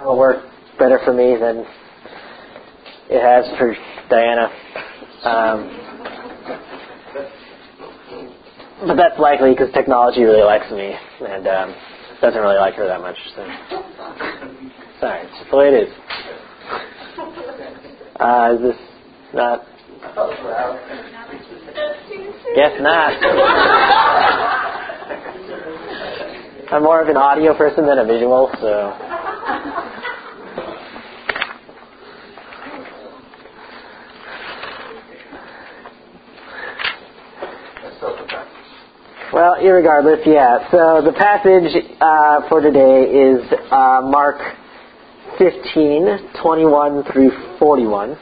will work better for me than it has for Diana. But that's likely because technology really likes me and doesn't really like her that much. So. Sorry, it's just the way it is. Is this not? Guess not. I'm more of an audio person than a visual, so. Well, irregardless, yeah. So the passage for today is Mark 15:21 through 41.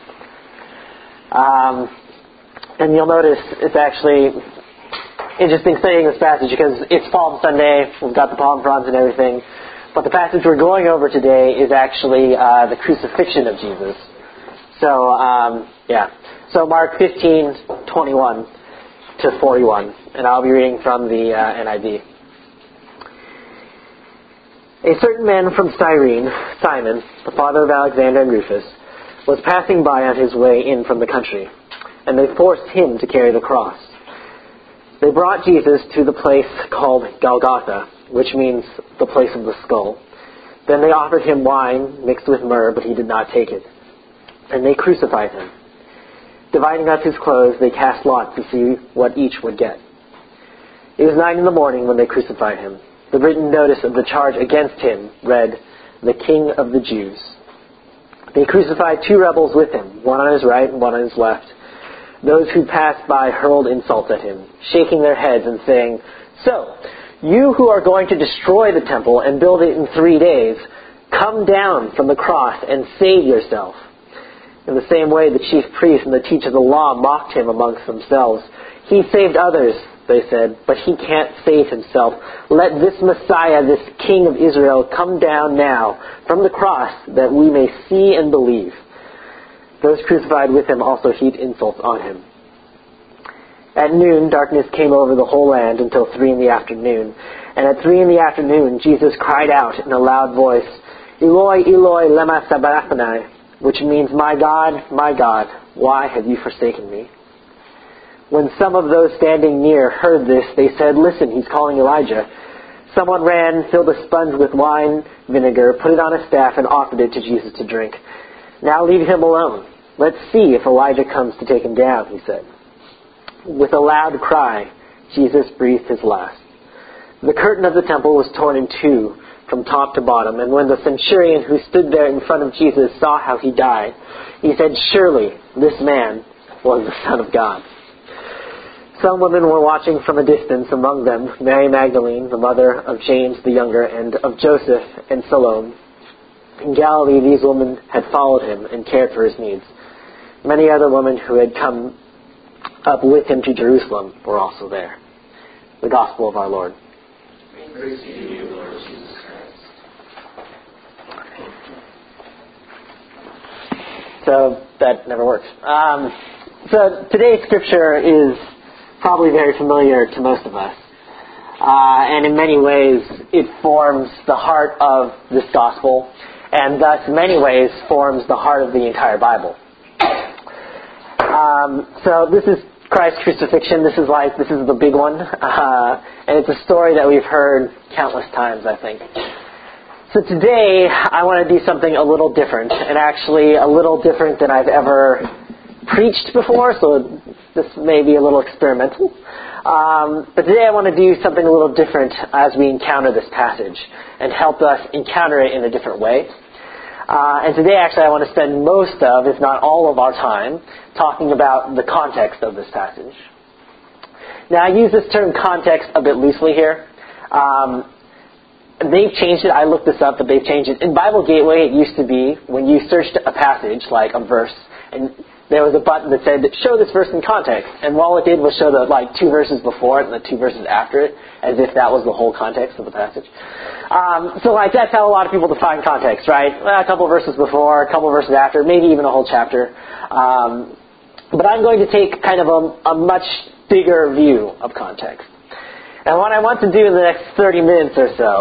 And you'll notice it's actually interesting studying this passage because it's Palm Sunday. We've got the palm fronds and everything. But the passage we're going over today is actually the crucifixion of Jesus. So, So Mark 15:21 to 41. And I'll be reading from the NIV. A certain man from Cyrene, Simon, the father of Alexander and Rufus, was passing by on his way in from the country, and they forced him to carry the cross. They brought Jesus to the place called Golgotha, which means the place of the skull. Then they offered him wine mixed with myrrh, but he did not take it. And they crucified him. Dividing up his clothes, they cast lots to see what each would get. It was 9 a.m. when they crucified him. The written notice of the charge against him read, "The King of the Jews." They crucified 2 rebels with him, one on his right and one on his left. Those who passed by hurled insults at him, shaking their heads and saying, "So, you who are going to destroy the temple and build it in 3 days, come down from the cross and save yourself." In the same way, the chief priests and the teachers of the law mocked him amongst themselves. "He saved others," they said, "but he can't save himself. Let this Messiah, this King of Israel, come down now from the cross that we may see and believe." Those crucified with him also heaped insults on him. At noon, darkness came over the whole land until 3 p.m. And at 3 p.m, Jesus cried out in a loud voice, "Eloi, Eloi, lema sabachthani," which means, my God, why have you forsaken me?" When some of those standing near heard this, they said, "Listen, he's calling Elijah." Someone ran, filled a sponge with wine vinegar, put it on a staff, and offered it to Jesus to drink. "Now leave him alone. Let's see if Elijah comes to take him down," he said. With a loud cry, Jesus breathed his last. The curtain of the temple was torn in 2 from top to bottom, and when the centurion who stood there in front of Jesus saw how he died, he said, "Surely this man was the Son of God." Some women were watching from a distance, among them Mary Magdalene, the mother of James the younger, and of Joseph and Salome. In Galilee, these women had followed him and cared for his needs. Many other women who had come up with him to Jerusalem were also there. The Gospel of our Lord. Praise to you, Lord Jesus Christ. So that never works. So today's scripture is probably very familiar to most of us. And in many ways, it forms the heart of this gospel, and thus in many ways forms the heart of the entire Bible. So this is Christ's crucifixion. This is the big one. And it's a story that we've heard countless times, I think. So today, I want to do something a little different, and actually a little different than I've ever preached before, so this may be a little experimental. But today I want to do something a little different as we encounter this passage and help us encounter it in a different way. And today actually I want to spend most of, if not all of our time, talking about the context of this passage. Now I use this term context a bit loosely here. They've changed it. I looked this up, but they've changed it. In Bible Gateway, it used to be when you searched a passage, like a verse, and there was a button that said, "Show this verse in context." And all it did was show the 2 verses before it and the 2 verses after it, as if that was the whole context of the passage. So that's how a lot of people define context, right? Well, a couple of verses before, a couple of verses after, maybe even a whole chapter. But I'm going to take kind of a much bigger view of context. And what I want to do in the next 30 minutes or so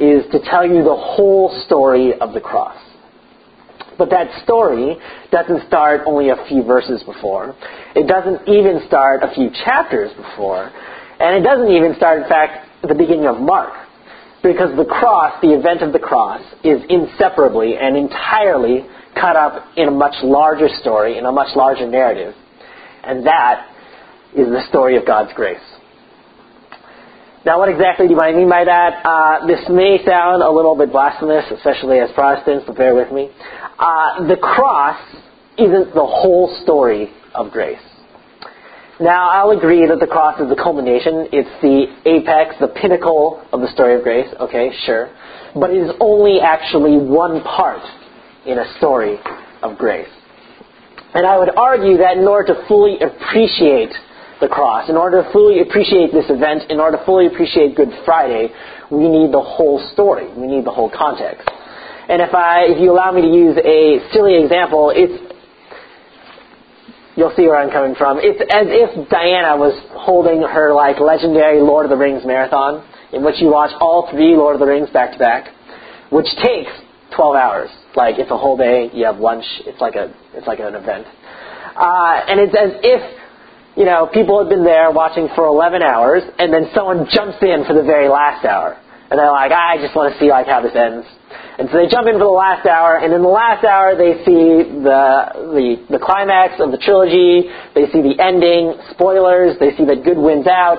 is to tell you the whole story of the cross. But that story doesn't start only a few verses before. It doesn't even start a few chapters before. And it doesn't even start, in fact, at the beginning of Mark. Because the cross, the event of the cross, is inseparably and entirely cut up in a much larger story, in a much larger narrative. And that is the story of God's grace. Now, what exactly do I mean by that? This may sound a little bit blasphemous, especially as Protestants, but bear with me. The cross isn't the whole story of grace. Now, I'll agree that the cross is the culmination. It's the apex, the pinnacle of the story of grace. Okay, sure. But it is only actually one part in a story of grace. And I would argue that in order to fully appreciate the cross, in order to fully appreciate this event, in order to fully appreciate Good Friday, we need the whole story. We need the whole context. And if you allow me to use a silly example, you'll see where I'm coming from. It's as if Diana was holding her legendary Lord of the Rings marathon, in which you watch all 3 Lord of the Rings back to back, which takes 12 hours. It's a whole day. You have lunch. It's like an event, and it's as if people have been there watching for 11 hours, and then someone jumps in for the very last hour, and they're like, I just want to see how this ends. And so they jump in for the last hour, and in the last hour they see the climax of the trilogy, they see the ending, spoilers, they see that good wins out,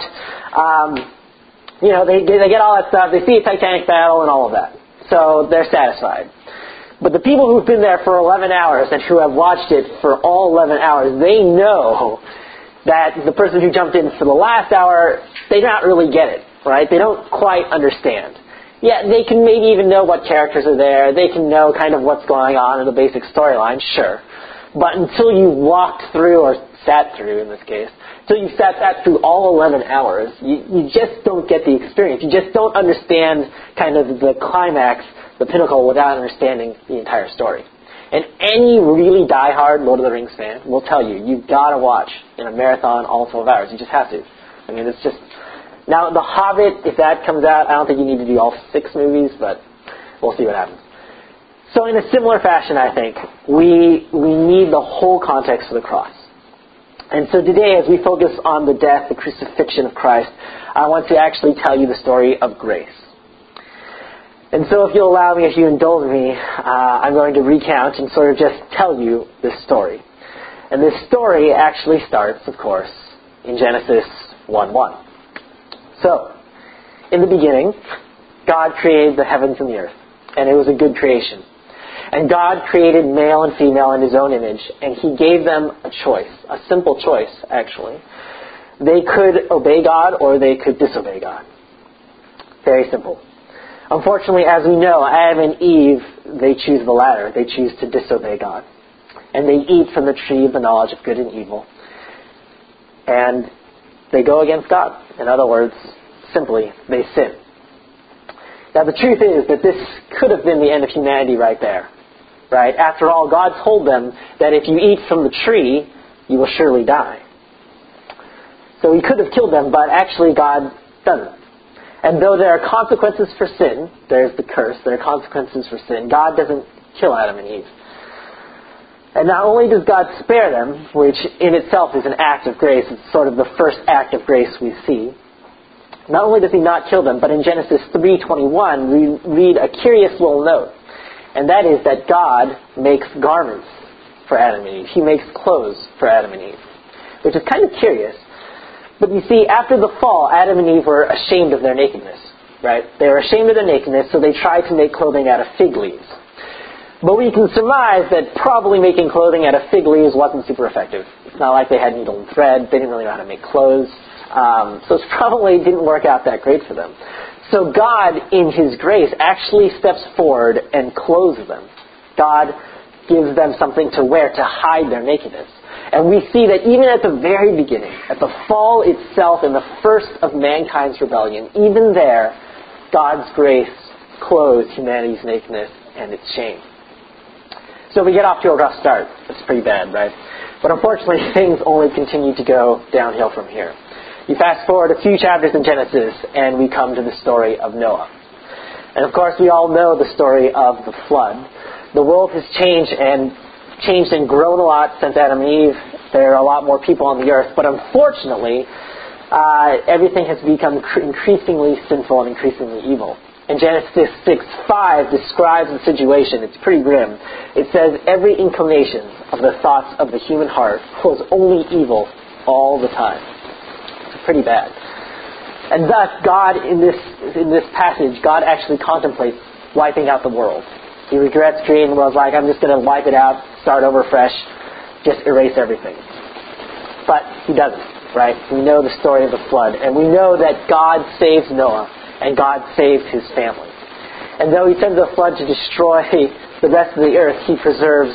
they get all that stuff, they see a Titanic battle and all of that. So they're satisfied. But the people who've been there for 11 hours and who have watched it for all 11 hours, they know that the person who jumped in for the last hour, they don't really get it, right? They don't quite understand. Yeah, they can maybe even know what characters are there. They can know kind of what's going on in the basic storyline, sure. But until you walked through, or sat through in this case, until you sat through all 11 hours, you just don't get the experience. You just don't understand kind of the climax, the pinnacle, without understanding the entire story. And any really diehard Lord of the Rings fan will tell you, you've got to watch in a marathon all 12 hours. You just have to. I mean, it's just... Now, The Hobbit, if that comes out, I don't think you need to do all 6 movies, but we'll see what happens. So in a similar fashion, I think, we need the whole context of the cross. And so today, as we focus on the death, the crucifixion of Christ, I want to actually tell you the story of grace. And so if you'll allow me, if you indulge me, I'm going to recount and sort of just tell you this story. And this story actually starts, of course, in Genesis 1:1. So, in the beginning, God created the heavens and the earth, and it was a good creation. And God created male and female in His own image, and He gave them a choice, a simple choice, actually. They could obey God or they could disobey God. Very simple. Unfortunately, as we know, Adam and Eve, they choose the latter. They choose to disobey God. And they eat from the tree of the knowledge of good and evil. And they go against God. In other words, simply, they sin. Now, the truth is that this could have been the end of humanity right there. Right? After all, God told them that if you eat from the tree, you will surely die. So He could have killed them, but actually God doesn't. And though there are consequences for sin, there's the curse, there are consequences for sin, God doesn't kill Adam and Eve. And not only does God spare them, which in itself is an act of grace, it's sort of the first act of grace we see. Not only does He not kill them, but in Genesis 3:21 we read a curious little note. And that is that God makes garments for Adam and Eve. He makes clothes for Adam and Eve. Which is kind of curious. But you see, after the fall, Adam and Eve were ashamed of their nakedness. Right? They were ashamed of their nakedness, so they tried to make clothing out of fig leaves. But we can surmise that probably making clothing out of fig leaves wasn't super effective. It's not like they had needle and thread. They didn't really know how to make clothes. So it probably didn't work out that great for them. So God, in His grace, actually steps forward and clothes them. God gives them something to wear to hide their nakedness. And we see that even at the very beginning, at the fall itself and the first of mankind's rebellion, even there, God's grace clothes humanity's nakedness and its shame. So we get off to a rough start. It's pretty bad, right? But unfortunately, things only continue to go downhill from here. You fast forward a few chapters in Genesis, and we come to the story of Noah. And of course, we all know the story of the flood. The world has changed and grown a lot since Adam and Eve. There are a lot more people on the earth, but unfortunately, everything has become increasingly sinful and increasingly evil. And Genesis 6:5 describes the situation. It's pretty grim. It says, every inclination of the thoughts of the human heart was only evil all the time. It's pretty bad. And thus, God, in this passage, God actually contemplates wiping out the world. He regrets creating the world. Like, I'm just going to wipe it out, start over fresh, just erase everything. But he doesn't, right? We know the story of the flood, and we know that God saves Noah, and God saves his family. And though he sends the flood to destroy the rest of the earth, he preserves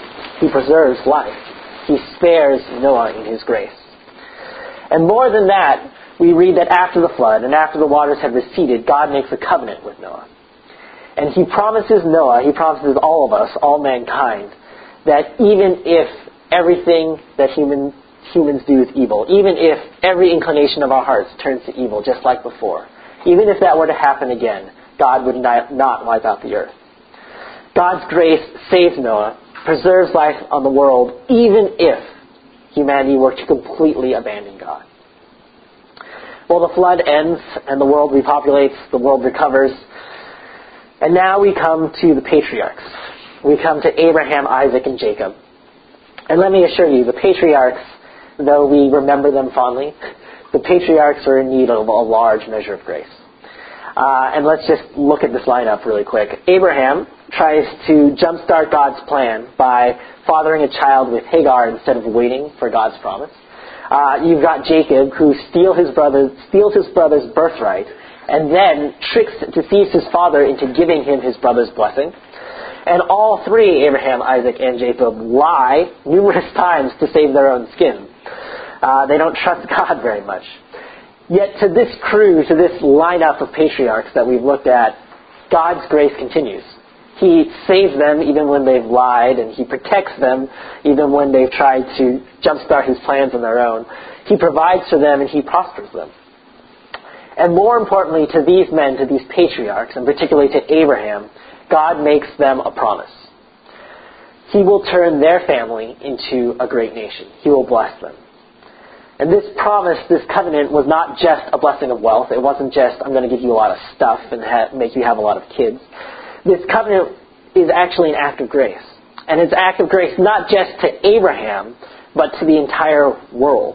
life. He spares Noah in his grace. And more than that, we read that after the flood and after the waters have receded, God makes a covenant with Noah. And he promises Noah, he promises all of us, all mankind, that even if everything that humans do is evil, even if every inclination of our hearts turns to evil just like before, even if that were to happen again, God would not wipe out the earth. God's grace saves Noah, preserves life on the world, even if humanity were to completely abandon God. Well, the flood ends and the world repopulates, the world recovers. And now we come to the patriarchs. We come to Abraham, Isaac, and Jacob. And let me assure you, the patriarchs, though we remember them fondly, the patriarchs are in need of a large measure of grace. And let's just look at this lineup really quick. Abraham tries to jumpstart God's plan by fathering a child with Hagar instead of waiting for God's promise. You've got Jacob, who steals his brother's birthright and then deceives his father into giving him his brother's blessing. And all three, Abraham, Isaac, and Jacob, lie numerous times to save their own skin. They don't trust God very much. Yet to this crew, to this lineup of patriarchs that we've looked at, God's grace continues. He saves them even when they've lied, and He protects them even when they've tried to jumpstart His plans on their own. He provides for them and He prospers them. And more importantly, to these men, to these patriarchs, and particularly to Abraham, God makes them a promise. He will turn their family into a great nation. He will bless them. And this promise, this covenant, was not just a blessing of wealth. It wasn't just, I'm going to give you a lot of stuff and make you have a lot of kids. This covenant is actually an act of grace. And it's an act of grace not just to Abraham, but to the entire world.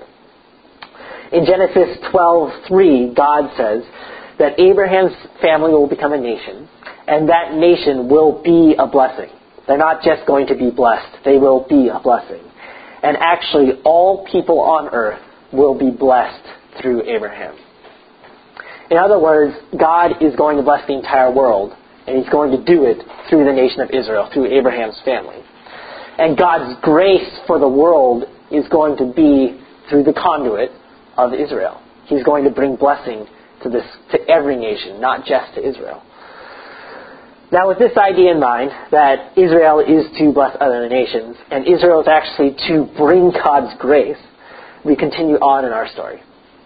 In Genesis 12:3, God says that Abraham's family will become a nation, and that nation will be a blessing. They're not just going to be blessed, they will be a blessing. And actually, all people on earth will be blessed through Abraham. In other words, God is going to bless the entire world, and He's going to do it through the nation of Israel, through Abraham's family. And God's grace for the world is going to be through the conduit of Israel. He's going to bring blessing to every nation, not just to Israel. Now, with this idea in mind, that Israel is to bless other nations, and Israel is actually to bring God's grace, we continue on in our story.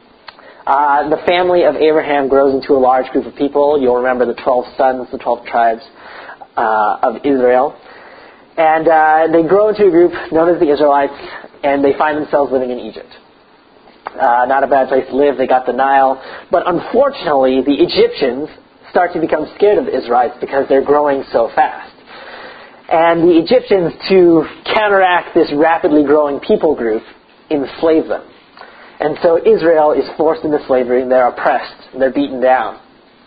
The family of Abraham grows into a large group of people. You'll remember the 12 sons, the 12 tribes of Israel. And they grow into a group known as the Israelites, and they find themselves living in Egypt. Not a bad place to live. They got the Nile. But unfortunately, the Egyptians start to become scared of the Israelites because they're growing so fast. And the Egyptians, to counteract this rapidly growing people group, enslave them. And so Israel is forced into slavery, and they're oppressed, and they're beaten down.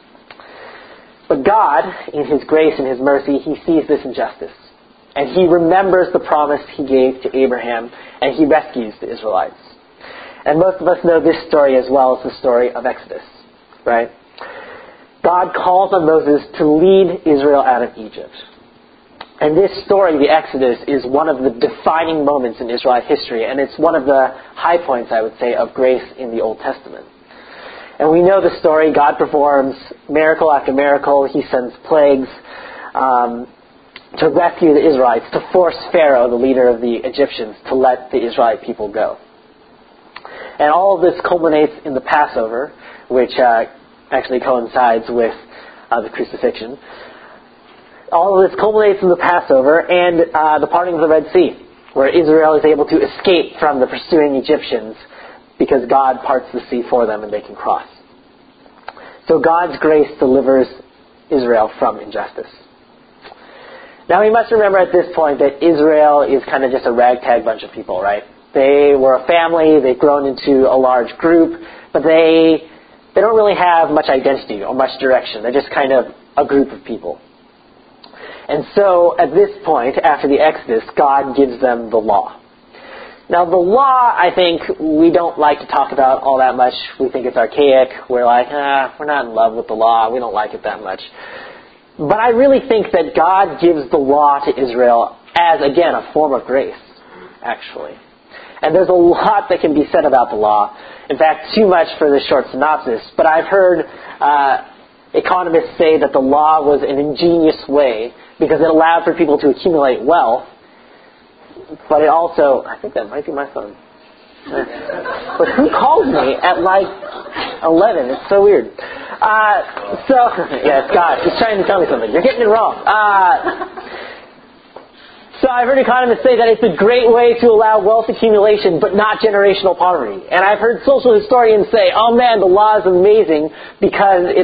But God, in His grace and His mercy, He sees this injustice. And He remembers the promise He gave to Abraham, and He rescues the Israelites. And most of us know this story as well as the story of Exodus, right? God calls on Moses to lead Israel out of Egypt. And this story, the Exodus, is one of the defining moments in Israelite history, and it's one of the high points, I would say, of grace in the Old Testament. And we know the story. God performs miracle after miracle. He sends plagues to rescue the Israelites, to force Pharaoh, the leader of the Egyptians, to let the Israelite people go. And all of this culminates in the Passover, which actually coincides with the crucifixion. All of this culminates in the Passover and the parting of the Red Sea, where Israel is able to escape from the pursuing Egyptians because God parts the sea for them and they can cross. So God's grace delivers Israel from injustice. Now we must remember at this point that Israel is kind of just a ragtag bunch of people, right? They were a family, they've grown into a large group, but they don't really have much identity or much direction. They're just kind of a group of people. And so at this point, after the Exodus, God gives them the law. Now the law, I think, we don't like to talk about all that much. We think it's archaic. We're like, we're not in love with the law. We don't like it that much. But I really think that God gives the law to Israel as, again, a form of grace, actually. And there's a lot that can be said about the law. In fact, too much for this short synopsis. But I've heard economists say that the law was an ingenious way because it allowed for people to accumulate wealth. But it also, I think that might be my phone. But who calls me at like 11? It's so weird. Yeah, it's God. He's trying to tell me something. You're getting it wrong. So I've heard economists say that it's a great way to allow wealth accumulation, but not generational poverty. And I've heard social historians say, oh man, the law is amazing because it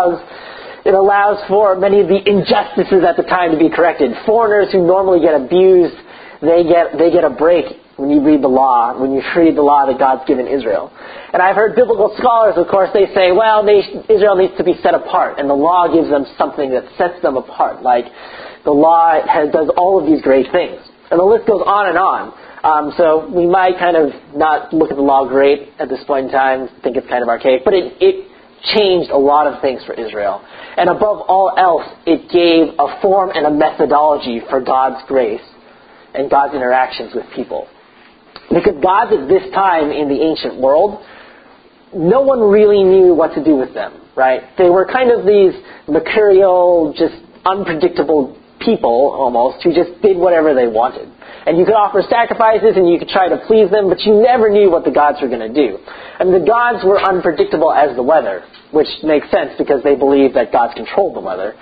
allows for many of the injustices at the time to be corrected. Foreigners who normally get abused, they get a break when you read the law that God's given Israel. And I've heard biblical scholars, of course, they say, well, Israel needs to be set apart, and the law gives them something that sets them apart. Like, the law does all of these great things. And the list goes on and on. So we might kind of not look at the law great at this point in time, think it's kind of archaic, but it changed a lot of things for Israel. And above all else, it gave a form and a methodology for God's grace and God's interactions with people. Because gods at this time in the ancient world, no one really knew what to do with them, right? They were kind of these mercurial, just unpredictable people, almost, who just did whatever they wanted. And you could offer sacrifices and you could try to please them, but you never knew what the gods were going to do. And the gods were unpredictable as the weather, which makes sense because they believed that gods controlled the weather.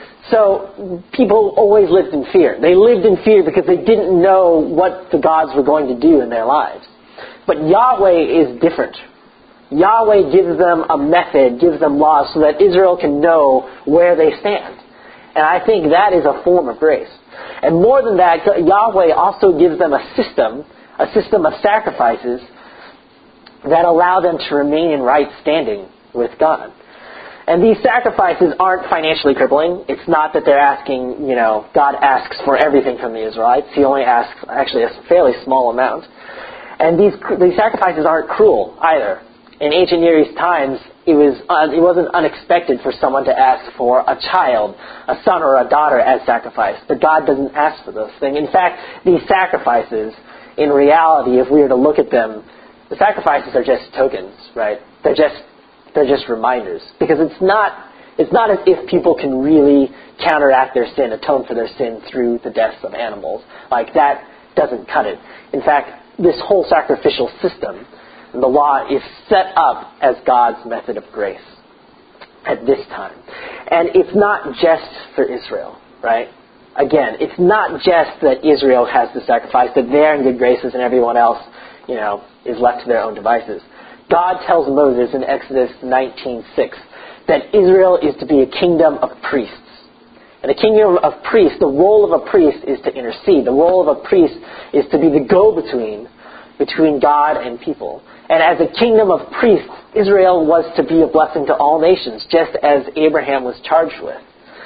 So people always lived in fear. They lived in fear because they didn't know what the gods were going to do in their lives. But Yahweh is different. Yahweh gives them a method, gives them laws so that Israel can know where they stand. And I think that is a form of grace. And more than that, Yahweh also gives them a system of sacrifices that allow them to remain in right standing with God. And these sacrifices aren't financially crippling. It's not that they're asking, God asks for everything from the Israelites. He only asks actually a fairly small amount. And these sacrifices aren't cruel either. In ancient Near East times, it wasn't unexpected for someone to ask for a child, a son or a daughter as sacrifice. But God doesn't ask for those things. In fact, these sacrifices, in reality, if we were to look at them, the sacrifices are just tokens, right? They're just reminders. Because it's not as if people can really counteract their sin, atone for their sin through the deaths of animals. Like, that doesn't cut it. In fact, this whole sacrificial system, the law, is set up as God's method of grace at this time. And it's not just for Israel, right? Again, it's not just that Israel has the sacrifice, that they're in good graces and everyone else, is left to their own devices. God tells Moses in Exodus 19:6 that Israel is to be a kingdom of priests. And a kingdom of priests, the role of a priest is to intercede. The role of a priest is to be the go-between between God and people. And as a kingdom of priests, Israel was to be a blessing to all nations, just as Abraham was charged with.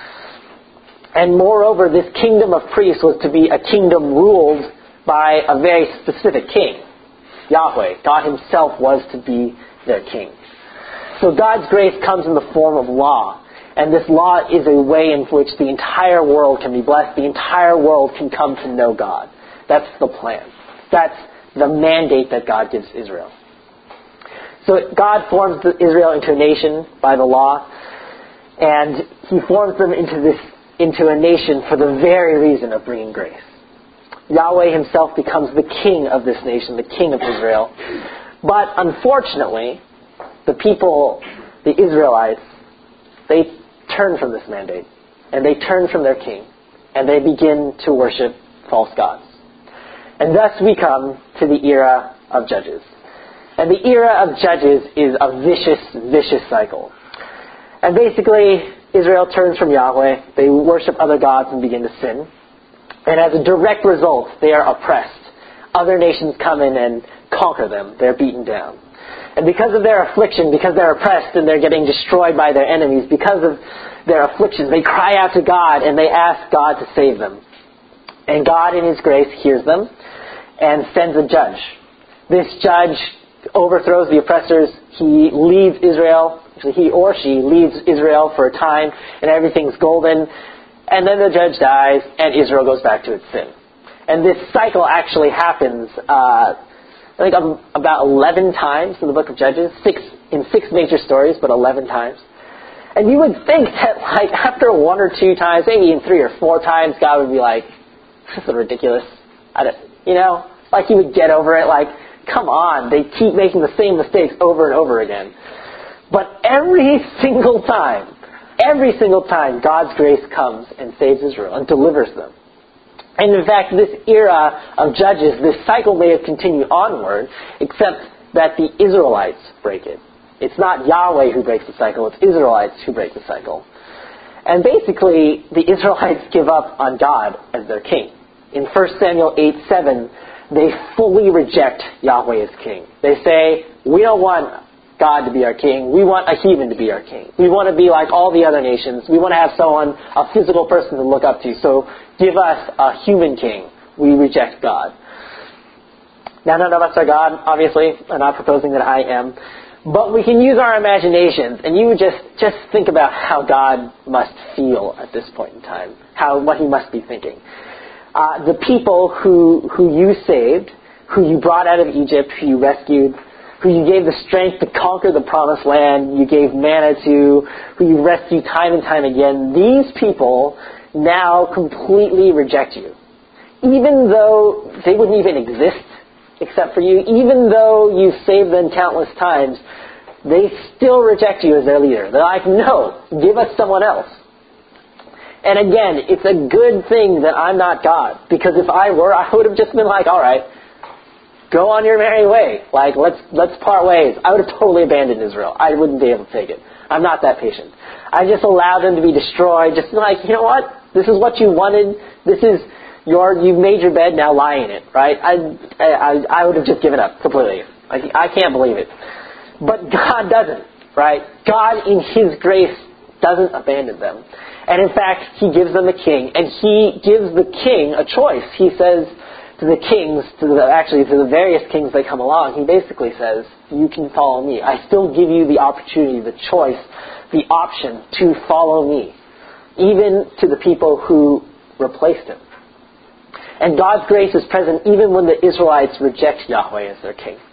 And moreover, this kingdom of priests was to be a kingdom ruled by a very specific king, Yahweh. God himself was to be their king. So God's grace comes in the form of law. And this law is a way in which the entire world can be blessed. The entire world can come to know God. That's the plan. That's the mandate that God gives Israel. So God forms Israel into a nation by the law. And he forms them into a nation for the very reason of bringing grace. Yahweh himself becomes the king of this nation, the king of Israel. But unfortunately, the people, the Israelites, they turn from this mandate, and they turn from their king, and they begin to worship false gods. And thus we come to the era of Judges. And the era of Judges is a vicious cycle. And basically, Israel turns from Yahweh, they worship other gods and begin to sin. And as a direct result, they are oppressed. Other nations come in and conquer them. They're beaten down. And because of their affliction, because they're oppressed and they're getting destroyed by their enemies, because of their affliction, they cry out to God and they ask God to save them. And God in His grace hears them and sends a judge. This judge overthrows the oppressors. He leads Israel, actually he or she leads Israel for a time, and everything's golden. And then the judge dies and Israel goes back to its sin. And this cycle actually happens I think about 11 times in the book of Judges, in six major stories, but 11 times. And you would think that like after one or two times, maybe in 3 or 4 times, God would be like, this is ridiculous. Like He would get over it, like, come on, they keep making the same mistakes over and over again. But every single time, God's grace comes and saves Israel and delivers them. And in fact, this era of Judges, this cycle may have continued onward, except that the Israelites break it. It's not Yahweh who breaks the cycle, it's Israelites who break the cycle. And basically, the Israelites give up on God as their king. In 1 Samuel 8:7, they fully reject Yahweh as king. They say, we don't want God to be our king. We want a heathen to be our king. We want to be like all the other nations. We want to have someone, a physical person to look up to. So give us a human king. We reject God. Now, none of us are God, obviously. I'm not proposing that I am. But we can use our imaginations, and you just think about how God must feel at this point in time, what He must be thinking. The people who you saved, who you brought out of Egypt, who you rescued, who you gave the strength to conquer the promised land, you gave manna to, who you rescued time and time again, these people now completely reject you. Even though they wouldn't even exist except for you, even though you've saved them countless times, they still reject you as their leader. They're like, no, give us someone else. And again, it's a good thing that I'm not God, because if I were, I would have just been like, all right, go on your merry way. Like, let's part ways. I would have totally abandoned Israel. I wouldn't be able to take it. I'm not that patient. I just allowed them to be destroyed. Just like, you know what? This is what you wanted. You've made your bed, now lie in it, right? I would have just given up completely. I can't believe it. But God doesn't, right? God in His grace doesn't abandon them. And in fact, He gives them a king, and He gives the king a choice. He says to the kings, to the various kings that come along, He basically says, you can follow me. I still give you the opportunity, the choice, the option to follow me, even to the people who replaced Him. And God's grace is present even when the Israelites reject Yahweh as their king.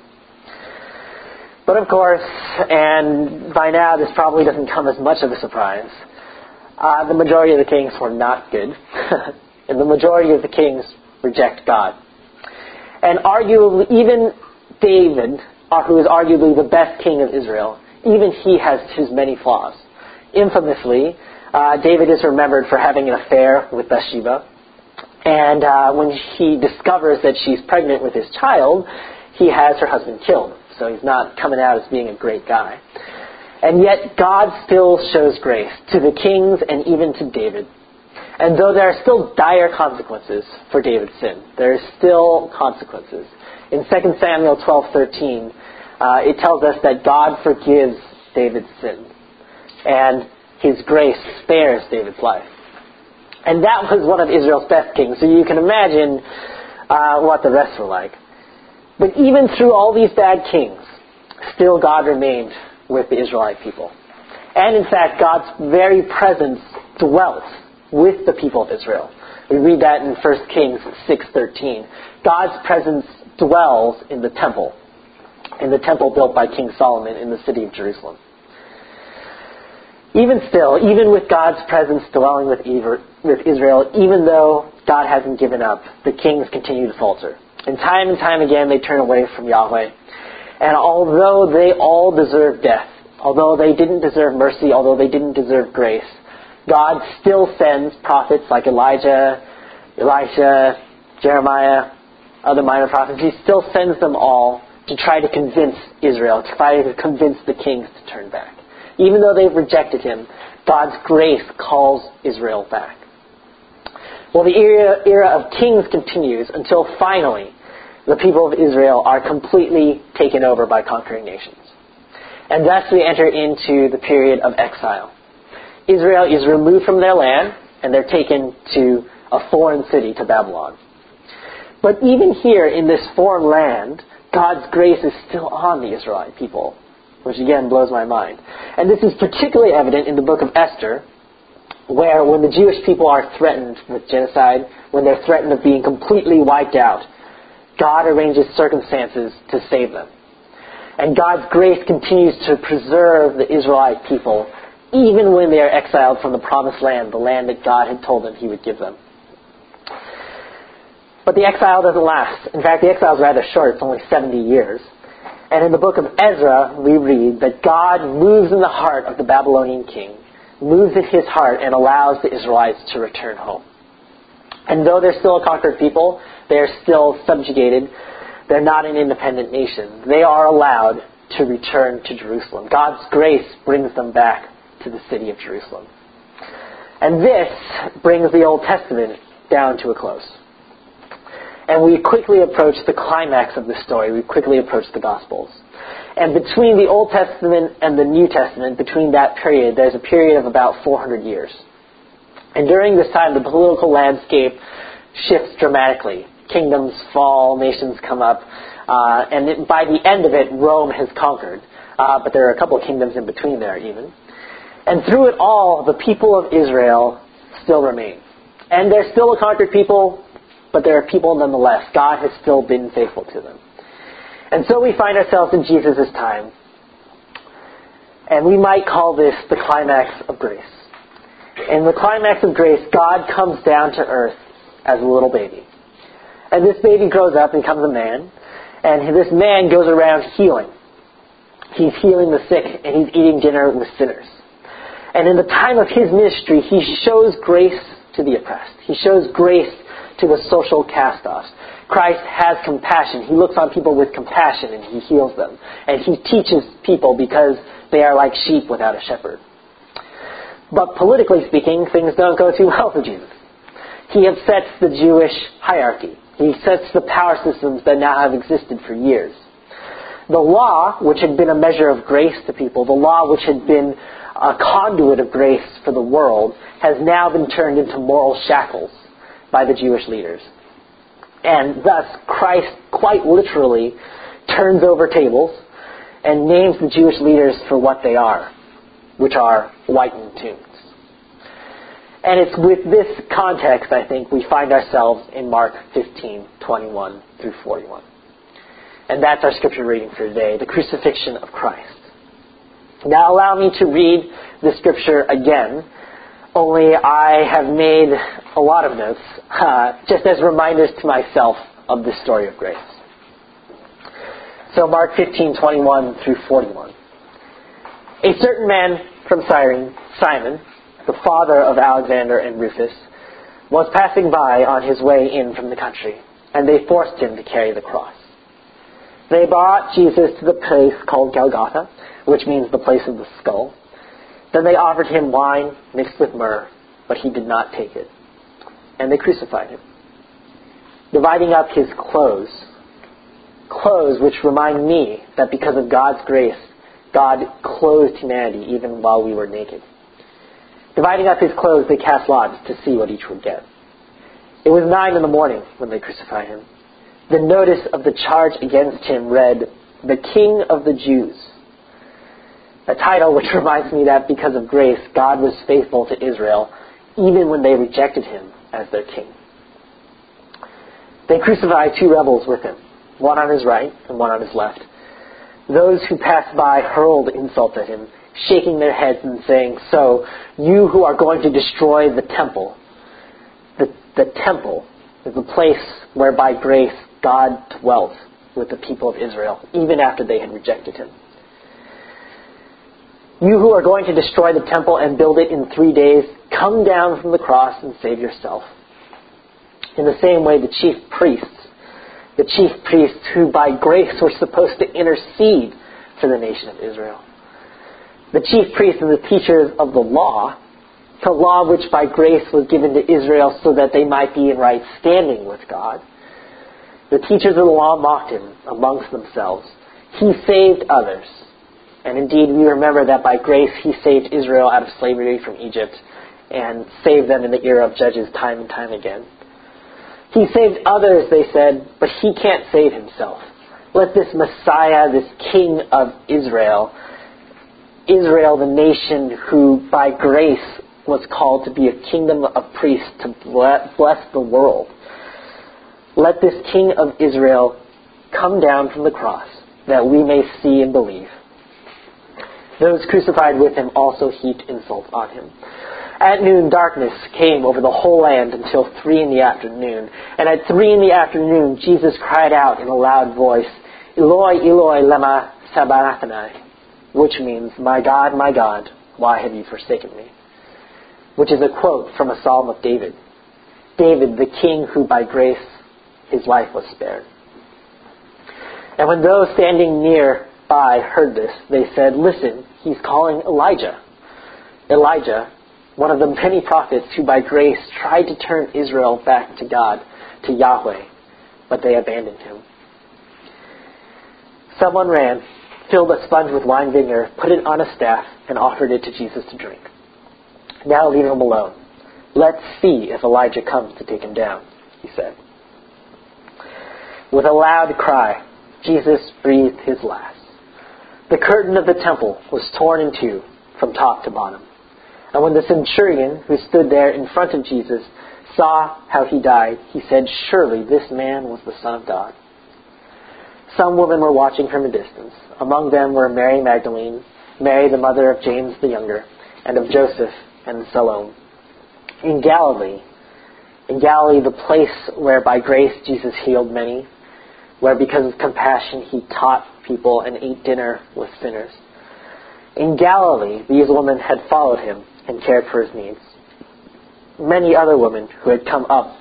But of course, and by now this probably doesn't come as much of a surprise, the majority of the kings were not good. And the majority of the kings reject God. And arguably, even David, who is arguably the best king of Israel, even he has his many flaws. Infamously, David is remembered for having an affair with Bathsheba. And when he discovers that she's pregnant with his child, he has her husband killed. So he's not coming out as being a great guy. And yet God still shows grace to the kings and even to David. And though there are still dire consequences for David's sin, there are still consequences. In 2 Samuel 12:13, it tells us that God forgives David's sin. And His grace spares David's life. And that was one of Israel's best kings. So you can imagine what the rest were like. But even through all these bad kings, still God remained with the Israelite people. And in fact, God's very presence dwelt with the people of Israel. We read that in 1 Kings 6:13. God's presence dwells in the temple built by King Solomon in the city of Jerusalem. Even still, even with God's presence dwelling with Israel, even though God hasn't given up, the kings continue to falter. And time again, they turn away from Yahweh. And although they all deserve death, although they didn't deserve mercy, although they didn't deserve grace, God still sends prophets like Elijah, Elisha, Jeremiah, other minor prophets. He still sends them all to try to convince Israel, to try to convince the kings to turn back. Even though they've rejected him, God's grace calls Israel back. Well, the era of kings continues until finally the people of Israel are completely taken over by conquering nations. And thus we enter into the period of exile. Israel is removed from their land and they're taken to a foreign city, to Babylon. But even here in this foreign land, God's grace is still on the Israelite people, which again blows my mind. And this is particularly evident in the book of Esther, where when the Jewish people are threatened with genocide, when they're threatened of being completely wiped out, God arranges circumstances to save them. And God's grace continues to preserve the Israelite people, even when they are exiled from the promised land, the land that God had told them he would give them. But the exile doesn't last. In fact, the exile is rather short. It's only 70 years. And in the book of Ezra, we read that God moves in the heart of the Babylonian king, moves in his heart and allows the Israelites to return home. And though they're still a conquered people, they're still subjugated. They're not an independent nation. They are allowed to return to Jerusalem. God's grace brings them back to the city of Jerusalem. And this brings the Old Testament down to a close. And we quickly approach the climax of the story. We quickly approach the Gospels. And between the Old Testament and the New Testament, between that period, there's a period of about 400 years. And during this time, the political landscape shifts dramatically. Kingdoms fall, nations come up, and by the end of it, Rome has conquered. But there are a couple of kingdoms in between there even. And through it all, the people of Israel still remain. And they're still a conquered people, but there are people nonetheless. God has still been faithful to them. And so we find ourselves in Jesus' time. And we might call this the climax of grace. In the climax of grace, God comes down to earth as a little baby. And this baby grows up and becomes a man. And this man goes around healing. He's healing the sick and he's eating dinner with sinners. And in the time of his ministry, he shows grace to the oppressed. He shows grace to the social cast-offs. Christ has compassion. He looks on people with compassion and he heals them. And he teaches people because they are like sheep without a shepherd. But politically speaking, things don't go too well for Jesus. He upsets the Jewish hierarchy. He sets the power systems that now have existed for years. The law, which had been a measure of grace to people, the law which had been a conduit of grace for the world, has now been turned into moral shackles by the Jewish leaders. And thus, Christ quite literally turns over tables and names the Jewish leaders for what they are, which are whitened tombs. And it's with this context, I think, we find ourselves in Mark 15, 21 through 41. And that's our scripture reading for today, the crucifixion of Christ. Now allow me to read the scripture again, only I have made a lot of notes, just as reminders to myself of this story of grace. So Mark 15, 21 through 41. A certain man from Cyrene, Simon, the father of Alexander and Rufus, was passing by on his way in from the country, and they forced him to carry the cross. They brought Jesus to the place called Golgotha, which means the place of the skull. Then they offered him wine mixed with myrrh, but he did not take it. And they crucified him, dividing up his clothes which remind me that because of God's grace, God clothed humanity even while we were naked. Dividing up his clothes, they cast lots to see what each would get. It was 9 a.m. when they crucified him. The notice of the charge against him read, "The King of the Jews." A title which reminds me that because of grace, God was faithful to Israel, even when they rejected him as their king. They crucified 2 rebels with him, one on his right and one on his left. Those who passed by hurled insults at him, shaking their heads and saying, "So, you who are going to destroy the temple," the temple is the place where by grace God dwelt with the people of Israel, even after they had rejected him. You who are going to destroy the temple and build it in 3 days, come down from the cross and save yourself. In the same way, the chief priests who by grace were supposed to intercede for the nation of Israel. The chief priests and the teachers of the law which by grace was given to Israel so that they might be in right standing with God. The teachers of the law mocked him amongst themselves. He saved others. And indeed, we remember that by grace he saved Israel out of slavery from Egypt and saved them in the era of Judges time and time again. He saved others, they said, but he can't save himself. Let this Messiah, this King of Israel, the nation who by grace was called to be a kingdom of priests to bless the world. Let this King of Israel come down from the cross that we may see and believe. Those crucified with him also heaped insult on him. At noon, darkness came over the whole land until 3 p.m. And at 3 p.m, Jesus cried out in a loud voice, Eloi, Eloi, lema sabachthani, which means, my God, why have you forsaken me? Which is a quote from a Psalm of David. David, the king who by grace his life was spared. And when those standing nearby heard this, they said, listen, he's calling Elijah. Elijah, one of the many prophets who by grace tried to turn Israel back to God, to Yahweh, but they abandoned him. Someone ran, filled a sponge with wine vinegar, put it on a staff, and offered it to Jesus to drink. Now leave him alone. Let's see if Elijah comes to take him down, he said. With a loud cry, Jesus breathed his last. The curtain of the temple was torn in two from top to bottom. And when the centurion who stood there in front of Jesus saw how he died, he said, surely this man was the Son of God. Some women were watching from a distance. Among them were Mary Magdalene, Mary the mother of James the younger, and of Joseph and Salome. In Galilee, the place where by grace Jesus healed many, where because of compassion he taught people and ate dinner with sinners. In Galilee, these women had followed him and cared for his needs. Many other women who had come up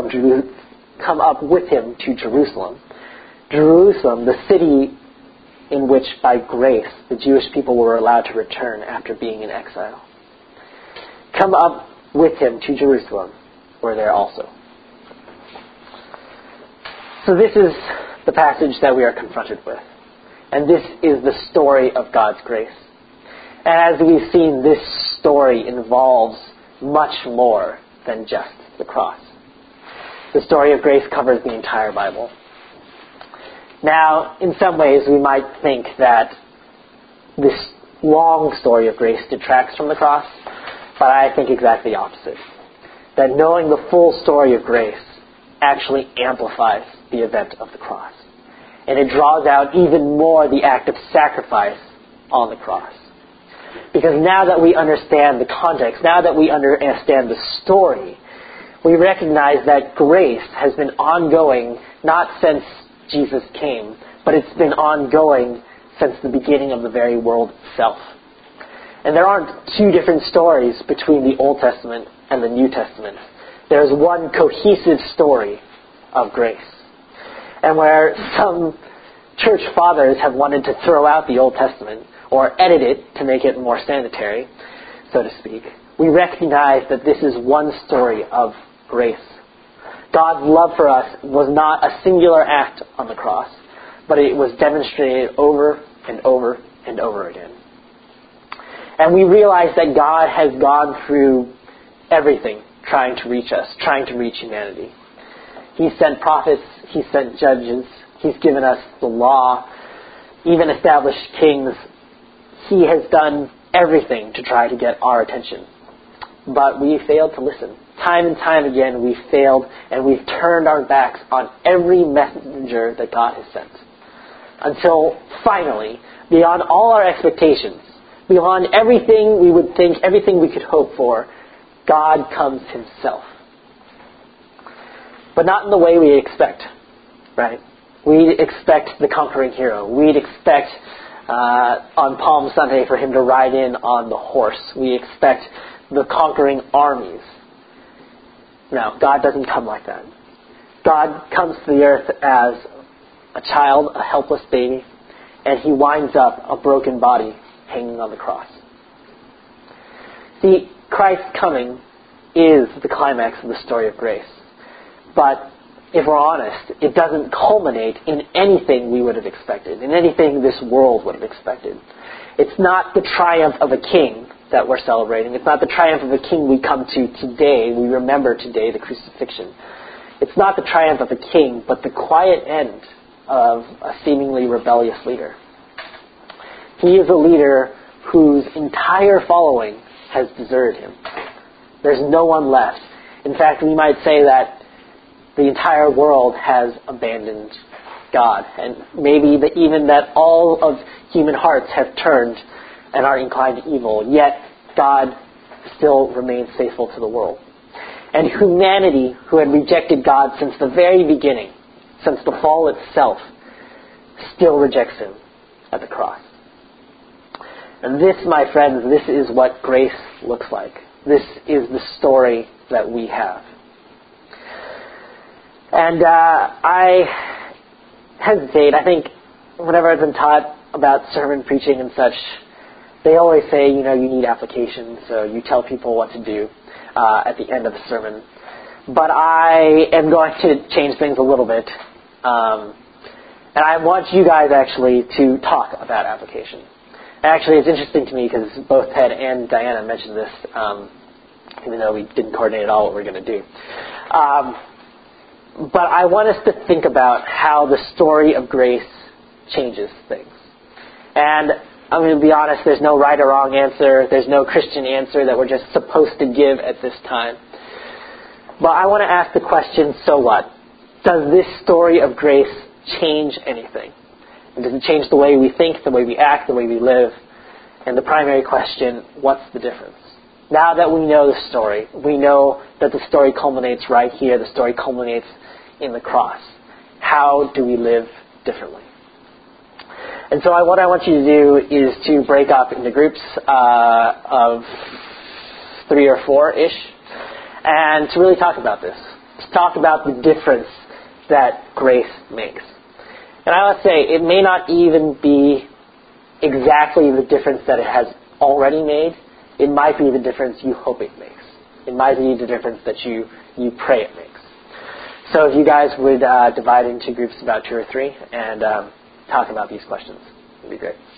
with him to Jerusalem, the city in which by grace the Jewish people were allowed to return after being in exile. Come up with him to Jerusalem were there also. So this is the passage that we are confronted with. And this is the story of God's grace. And as we've seen, this story involves much more than just the cross. The story of grace covers the entire Bible. Now, in some ways, we might think that this long story of grace detracts from the cross, but I think exactly the opposite. That knowing the full story of grace actually amplifies the event of the cross. And it draws out even more the act of sacrifice on the cross. Because now that we understand the context, now that we understand the story, we recognize that grace has been ongoing not since Jesus came, but it's been ongoing since the beginning of the very world itself. And there aren't two different stories between the Old Testament and the New Testament. There's one cohesive story of grace. And where some church fathers have wanted to throw out the Old Testament or edit it to make it more sanitary, so to speak, we recognize that this is one story of grace. God's love for us was not a singular act on the cross, but it was demonstrated over and over and over again. And we realize that God has gone through everything trying to reach us, trying to reach humanity. He sent prophets, He sent judges, He's given us the law, even established kings. He has done everything to try to get our attention. But we failed to listen. Time and time again we failed, and we've turned our backs on every messenger that God has sent. Until finally, beyond all our expectations, beyond everything we would think, everything we could hope for, God comes Himself. But not in the way we expect, right? We'd expect the conquering hero. We'd expect on Palm Sunday for him to ride in on the horse. We expect the conquering armies. No, God doesn't come like that. God comes to the earth as a child, a helpless baby, and he winds up a broken body hanging on the cross. See, Christ's coming is the climax of the story of grace. But if we're honest, it doesn't culminate in anything we would have expected, in anything this world would have expected. It's not the triumph of a king that we're celebrating. It's not the triumph of a king we come to today. We remember today the crucifixion. It's not the triumph of a king, but the quiet end of a seemingly rebellious leader. He is a leader whose entire following has deserted him. There's no one left. In fact, we might say that the entire world has abandoned God. And maybe even that all of human hearts have turned and are inclined to evil. Yet God still remains faithful to the world. And humanity, who had rejected God since the very beginning, since the fall itself, still rejects him at the cross. And this, my friends, this is what grace looks like. This is the story that we have. And I hesitate. I think whenever I've been taught about sermon preaching and such, they always say, you need application, so you tell people what to do at the end of the sermon. But I am going to change things a little bit. And I want you guys actually to talk about application. Actually, it's interesting to me because both Ted and Diana mentioned this, even though we didn't coordinate at all what we're going to do. But I want us to think about how the story of grace changes things. And I'm going to be honest, there's no right or wrong answer. There's no Christian answer that we're just supposed to give at this time. But I want to ask the question, so what? Does this story of grace change anything? And does it change the way we think, the way we act, the way we live? And the primary question, what's the difference? Now that we know the story, we know that the story culminates right here. The story culminates in the cross. How do we live differently? And so what I want you to do is to break up into groups of 3 or 4-ish and to really talk about this. To talk about the difference that grace makes. And I would say it may not even be exactly the difference that it has already made. It might be the difference you hope it makes. It might be the difference that you pray it makes. So if you guys would divide into groups about 2 or 3 and talk about these questions, it would be great.